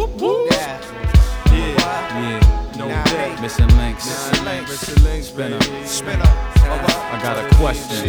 No day. Missing links. Spinner. I got a question.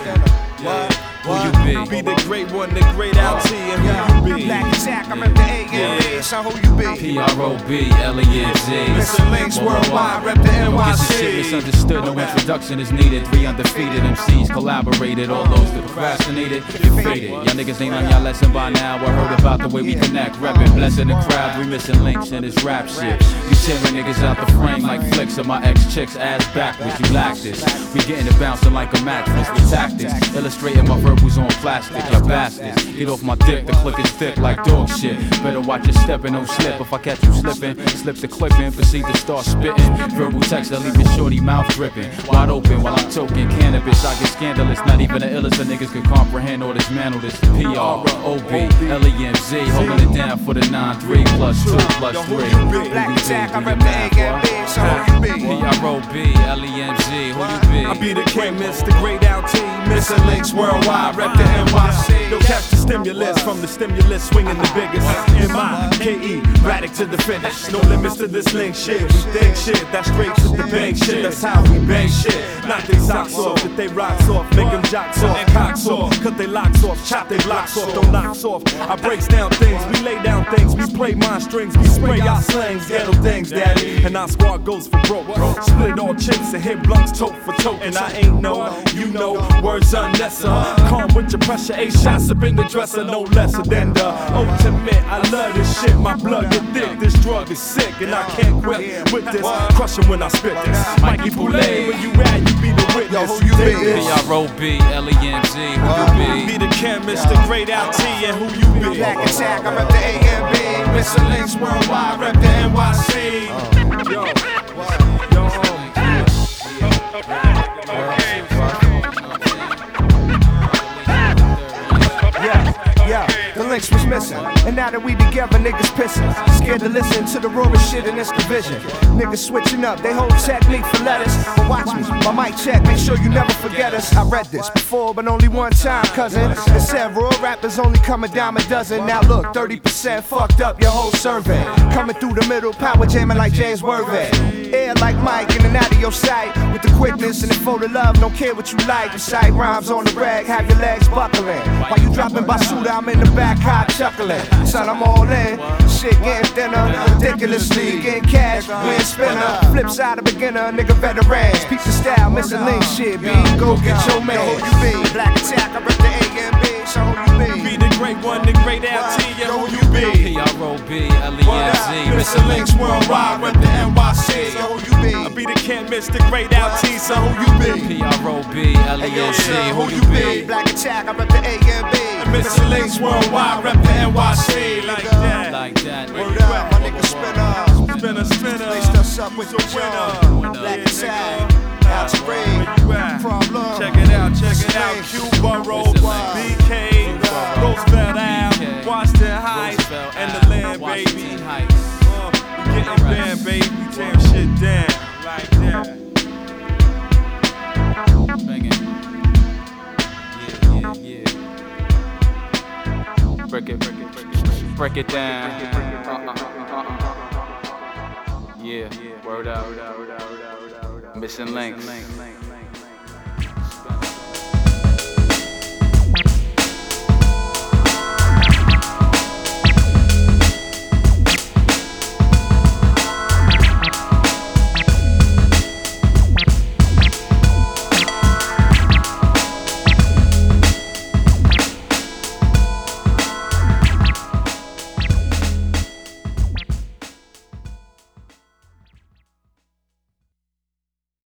Who you be? Be the great one, the great LT, and who you be? Black Attack, I rep the A&B, so who you be? P-R-O-B-L-E-N-Z. Missing links worldwide, rep the Don't get your shit NYC. misunderstood, no introduction is needed. 3 undefeated MCs collaborated. All those that procrastinated, get faded. Y'all niggas ain't on y'all lesson by now. I heard about the way we connect. Reppin', blessing the crowd, we missing links in this rap shit. You tearing niggas out the frame like flicks of my ex-chicks ass backwards. You lack this. We getting it bouncing like a mattress with tactics. Illustrating my verbals on plastic, y'all bastards. Get off my dick, the click is thick like dog shit. Better watch your step and don't slip. If I catch you slipping, slip the clip in, proceed to start spitting. Verbal text that leave your shorty mouth dripping. Wide open while I'm toking cannabis. I get scandalous, not even the illest of niggas can comprehend or dismantle this. P-R-O-B-L-E-N-Z, holding it down for the 9-3 plus 2 plus 3. Black Attack, I rep the A&B, so who you be? P-R-O-B-L-E-N-Z, who you be? I be the king, Mr. Great LT, missing links worldwide, rep the NYC. Yo, catch the stimulus from the stimulus, swinging the biggest. M-I-K-E, radic to the finish. No limits to this link shit. We think shit, that's straight to the bank shit. That's how we bang shit. Knock they socks off, get they rocks off, make them jocks off, cocks off, cut they locks off, chop they blocks off, don't knocks off. I breaks down things, we lay down things, we play mind strings, we spray our slangs, ghetto things, daddy. And our squad goes for broke. Split all chips and hit blunts toe for toe. And I ain't know, you know, words unnecessary. Calm with your pressure, 8 shots up in the dresser, no lesser than the ultimate. I love this shit, my blood get thick. This drug is sick, and I can't quit with this. Crushing when I spit this. Mikey Boulay, where you at? You be the witness. Who you be? P-R-O-B-L-E-N-Z, who you be? Be the chemist, the great LT, and who you be? Black Attack, I rep the A&B, missing links worldwide, rep the NYC. Yo. Yeah, the links was missing, and now that we together, niggas pissing. Scared to listen to the rumor shit in this division. Niggas switching up, they whole technique for letters. But watch me, my mic check, make sure you never forget us. I read this before, but only one time, cousin. It said real rappers only come a dime a dozen. Now look, 30% fucked up your whole survey. Coming through the middle, power jamming like James Worthy. Air like Mike, in and out of your sight. With the quickness and the for the love, don't care what you like. Recite rhymes on the rag, have your legs buckling. While you dropping Basuda, I'm in the back hot chuckling. Son, I'm all in. Shit getting thinner, ridiculously getting cash. Win spinner, flip side of beginner, nigga veterans. Peep the style, missing link shit. B, go get your man. Who you be? Black Attack, I rep the A&B, so who you be? Be the great one, the great LT, and who you be? P-R-O-B-L-E-N-Z, Missing links worldwide, rep the NYC. So who you be? I be the chemist, the great LT, so who you be? P-R-O-B-L-E-N-Z, who you be? Black Attack, I rep the A&B. Missing links worldwide, rep the NYC. Like that. Like that. Word up, my nigga Spinner. Spinner. Laced us up with the jump. Black Attack, out to raid. Problem. Check it out. Q Borough, BK, Roosevelt Ave, Washington Heights, and the land, baby. We getting down, baby. We tearing shit down. Like that. Banging. Yeah. Break it down. Yeah, word up. Missing links.